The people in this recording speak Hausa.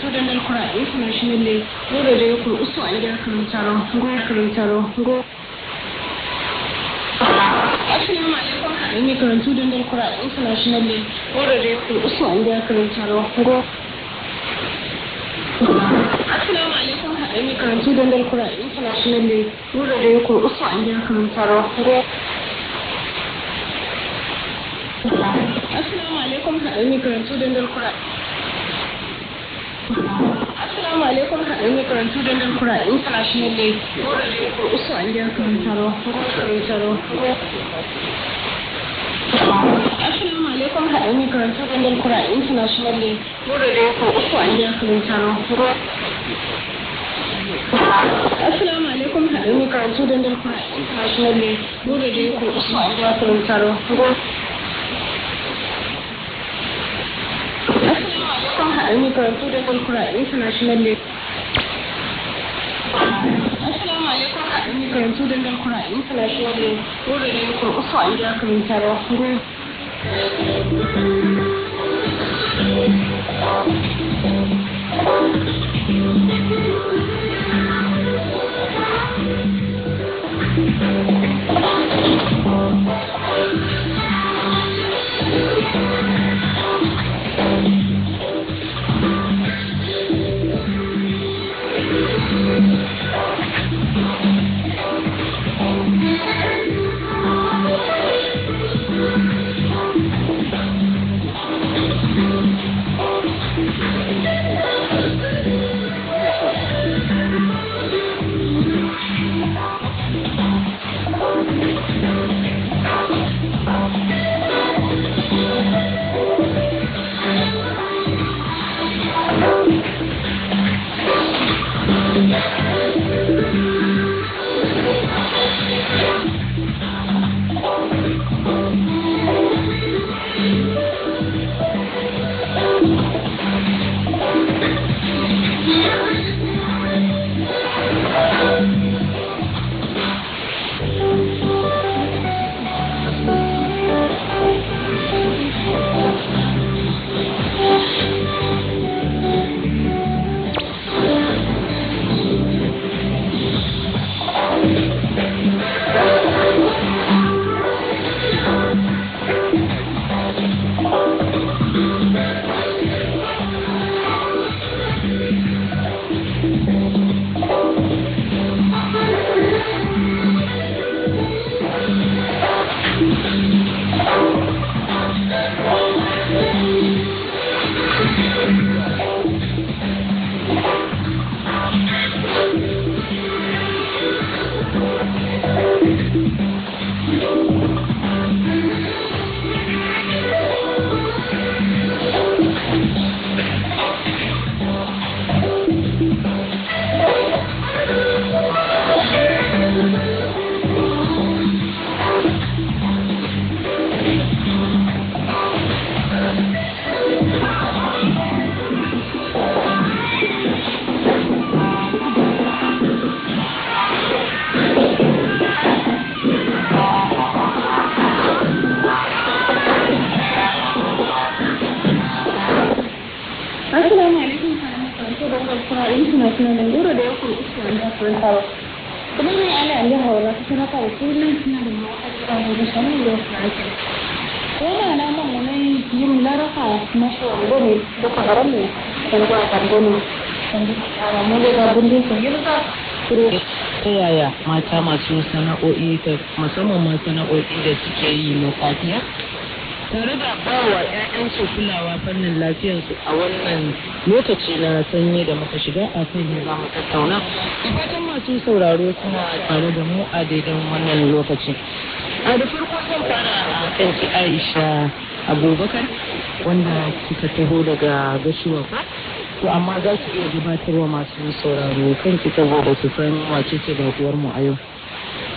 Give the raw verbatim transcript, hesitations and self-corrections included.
Tudandal Kura internationally, Goro de Yoku Usu and Yakuntaro, Go Kurutaro, Go. Assalamu alaikum haɗin karantu Tudandal Kura internationally, Goro de Yoku Usu and Yakuntaro, Go. Assalamu alaikum haɗin karantu Tudandal Kura internationally, Goro de Yoku Usu and Yakuntaro, Go. Assalamu alaikum haɗin karantu Tudandal Kura. Assalamu alaikum haɗin karantu Tudandal Kura internationally, Goro de Yoku Usu and Yakuntaro, Go Kurutaro. Assalamu alaikum haɗin karantu Tudandal Kura internationally, Goro de Yoku Usu and Yakuntaro, Go. Assalamu alaikum haɗin karantu Tudandal Kura internationally, Goro de Yoku Usu and Yakuntaro, Go. Assalamu alaikum haɗin karantu Tudandal Kura internationally. Assalamu alaikum haɗin karantu Tudandal Kura internationally, Goro de Yoku Usu and Yakuntaro, Go. internationally, Goro de Yoku Usu and Yakuntaro. Kuma mai ala an jihar wala ta sanata da sunan suna da ma'aikata da shanin da wasu ake. Yana na man wani yin laraka na shawarar ne da kwararar ne kan zuwa kargoni. Kan zuwa mu da gabin din sun yi da ta yaya mata masu sana'o'i musamman ma sana'o'i da suke yi na safiya tare da bawa 'ya'yansu kulawa fannin lafiyarsu a wannan lokaci na sanyi da muka shiga a kan yi za mu tattauna da fatan masu sauraro suna tare da mu a daidan wannan lokaci. A da farko zan fara a kanki Aisha Abubakar wanda kika taho daga gashuwa fa to amma za ki iya gabatarwa masu sauraro kanki saboda su san wace ce bakuwar mu a yau.